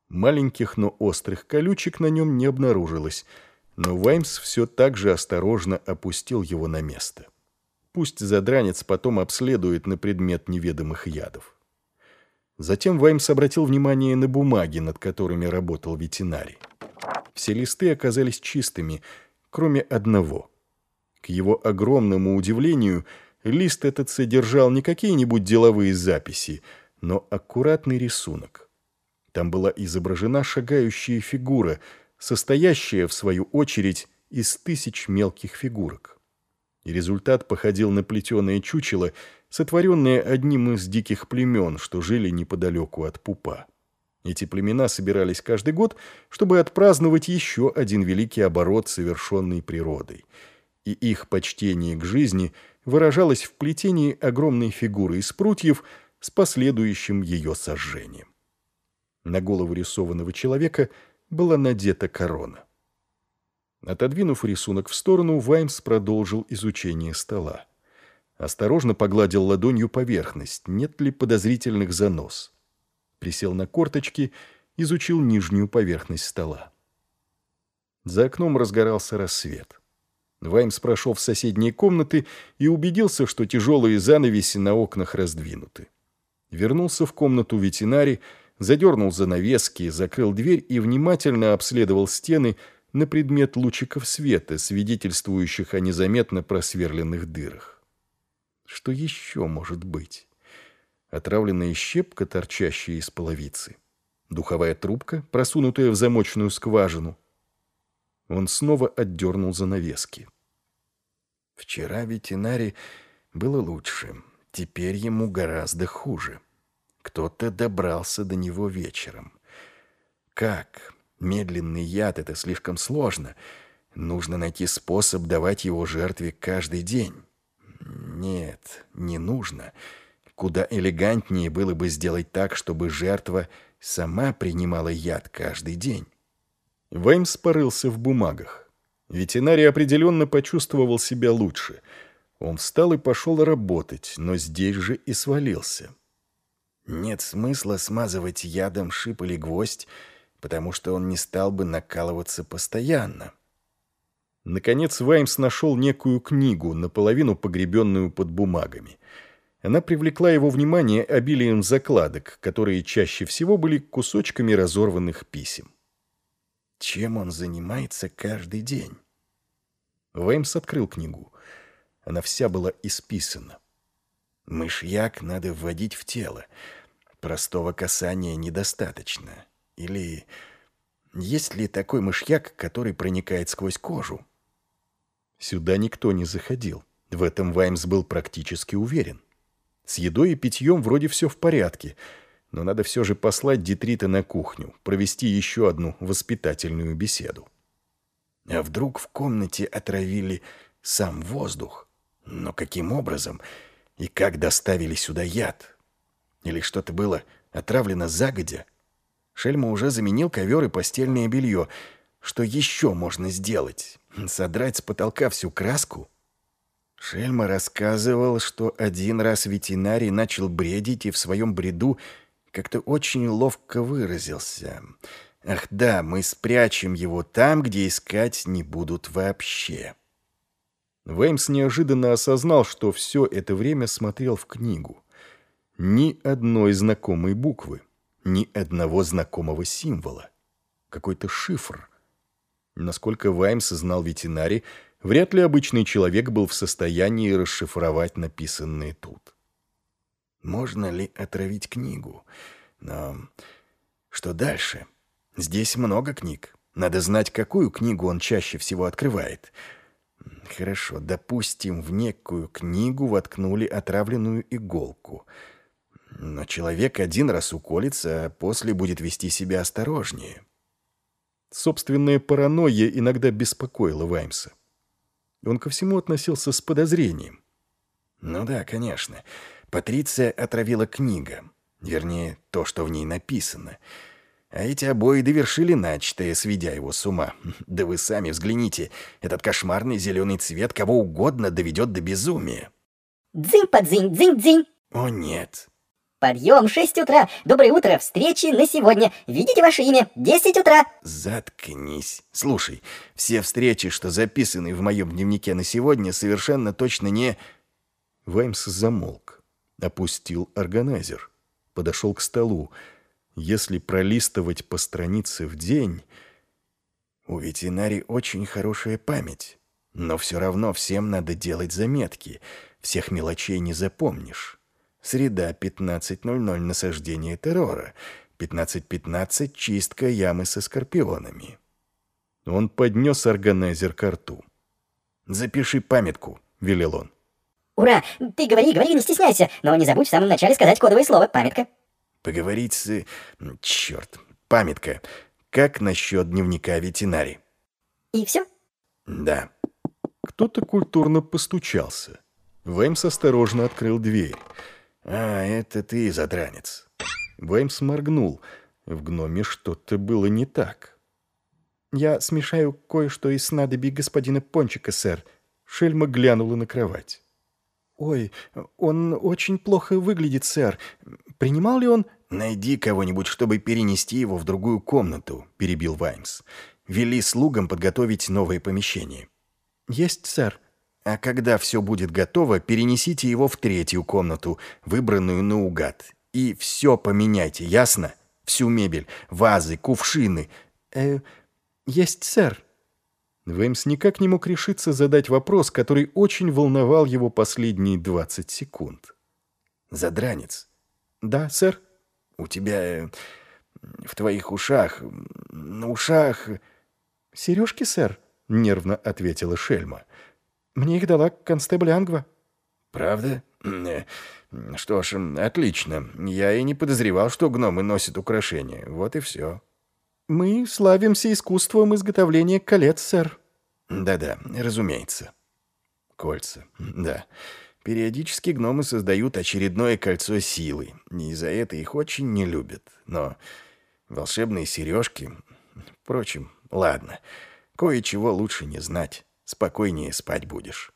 Маленьких, но острых колючек на нем не обнаружилось, но Ваймс все так же осторожно опустил его на место. Пусть задранец потом обследует на предмет неведомых ядов. Затем Ваймс обратил внимание на бумаги, над которыми работал ветеринарий. Все листы оказались чистыми, кроме одного. К его огромному удивлению, лист этот содержал не какие-нибудь деловые записи, но аккуратный рисунок. Там была изображена шагающая фигура, состоящая, в свою очередь, из 1000 мелких фигурок. И результат походил на плетеное чучело, сотворенное одним из диких племен, что жили неподалеку от Пупа. Эти племена собирались каждый год, чтобы отпраздновать еще один великий оборот, совершенный природой. И их почтение к жизни выражалось в плетении огромной фигуры из прутьев с последующим ее сожжением. На голову рисованного человека была надета корона. Отодвинув рисунок в сторону, Ваймс продолжил изучение стола. Осторожно погладил ладонью поверхность, нет ли подозрительных занос. Присел на корточки, изучил нижнюю поверхность стола. За окном разгорался рассвет. Ваймс прошел в соседние комнаты и убедился, что тяжелые занавеси на окнах раздвинуты. Вернулся в комнату ветеринарий, задернул занавески, закрыл дверь и внимательно обследовал стены на предмет лучиков света, свидетельствующих о незаметно просверленных дырах. Что еще может быть? Отравленная щепка, торчащая из половицы. Духовая трубка, просунутая в замочную скважину. Он снова отдернул занавески. Вчера ветеринарий было лучше, теперь ему гораздо хуже. Кто-то добрался до него вечером. Как? Медленный яд — это слишком сложно. Нужно найти способ давать его жертве каждый день. Нет, не нужно. Куда элегантнее было бы сделать так, чтобы жертва сама принимала яд каждый день. Ваймс порылся в бумагах. Ветеринарий определенно почувствовал себя лучше. Он встал и пошел работать, но здесь же и свалился. Нет смысла смазывать ядом шип или гвоздь, потому что он не стал бы накалываться постоянно. Наконец Ваймс нашел некую книгу, наполовину погребенную под бумагами. Она привлекла его внимание обилием закладок, которые чаще всего были кусочками разорванных писем. Чем он занимается каждый день? Ваймс открыл книгу. Она вся была исписана. Мышьяк надо вводить в тело. Простого касания недостаточно. Или есть ли такой мышьяк, который проникает сквозь кожу? Сюда никто не заходил. В этом Ваймс был практически уверен. С едой и питьем вроде все в порядке, но надо все же послать Детрита на кухню, провести еще одну воспитательную беседу. А вдруг в комнате отравили сам воздух? Но каким образом? И как доставили сюда яд? Или что-то было отравлено загодя? Шельма уже заменил ковер и постельное белье. Что еще можно сделать? Содрать с потолка всю краску? Шельма рассказывал, что один раз ветеринарий начал бредить и в своем бреду как-то очень ловко выразился. Ах да, мы спрячем его там, где искать не будут вообще. Ваймс неожиданно осознал, что все это время смотрел в книгу. Ни одной знакомой буквы, ни одного знакомого символа. Какой-то шифр. Насколько Ваймс знал ветеринарий, вряд ли обычный человек был в состоянии расшифровать написанное тут. Можно ли отравить книгу? Но что дальше? Здесь много книг. Надо знать, какую книгу он чаще всего открывает. Хорошо, допустим, в некую книгу воткнули отравленную иголку. Но человек один раз уколется, а после будет вести себя осторожнее. Собственная паранойя иногда беспокоила Ваймса. Он ко всему относился с подозрением. Ну да, конечно. Патриция отравила книга. Вернее, то, что в ней написано. А эти обои довершили начатое, сведя его с ума. Да вы сами взгляните. Этот кошмарный зеленый цвет кого угодно доведет до безумия. Дзынь-подзынь, дзынь-дзынь. О нет. Подъем, 6 утра. Доброе утро, встречи на сегодня. Видите ваше имя? 10 утра. Заткнись. Слушай, все встречи, что записаны в моем дневнике на сегодня, совершенно точно не... Ваймс замолк, опустил органайзер, подошел к столу. Если пролистывать по странице в день... У ветеринарий очень хорошая память, но все равно всем надо делать заметки. Всех мелочей не запомнишь. Среда, 15:00 насаждение террора. 15:15 чистка ямы со скорпионами. Он поднес органайзер ко рту. «Запиши памятку», — велел он. Ура! Ты говори, не стесняйся, но не забудь в самом начале сказать кодовое слово «памятка». Поговорить с... Черт, памятка. Как насчет дневника ветеринарий? И все? Да. Кто-то культурно постучался. Ваймс осторожно открыл дверь. Это ты, задранец. Ваймс моргнул. В гноме что-то было не так. «Я смешаю кое-что из снадобий господина Пончика, сэр». Шельма глянула на кровать. «Ой, он очень плохо выглядит, сэр. Принимал ли он...» «Найди кого-нибудь, чтобы перенести его в другую комнату», — перебил Ваймс. «Вели слугам подготовить новое помещение». «Есть, сэр». «А когда все будет готово, перенесите его в третью комнату, выбранную наугад. И все поменяйте, ясно? Всю мебель, вазы, кувшины». «Есть, сэр». Ваймс никак не мог решиться задать вопрос, который очень волновал его последние 20 секунд. «Задранец». «Да, сэр». «У тебя в твоих ушах, на ушах...» «Сережки, сэр», — нервно ответила Шельма. «Мне их дала констебль Ангва». «Правда? Что ж, отлично. Я и не подозревал, что гномы носят украшения. Вот и все». «Мы славимся искусством изготовления колец, сэр». «Да-да, разумеется». «Кольца, да. Периодически гномы создают очередное кольцо силы, и за это их очень не любят. Но волшебные сережки... Впрочем, ладно, кое-чего лучше не знать. Спокойнее спать будешь».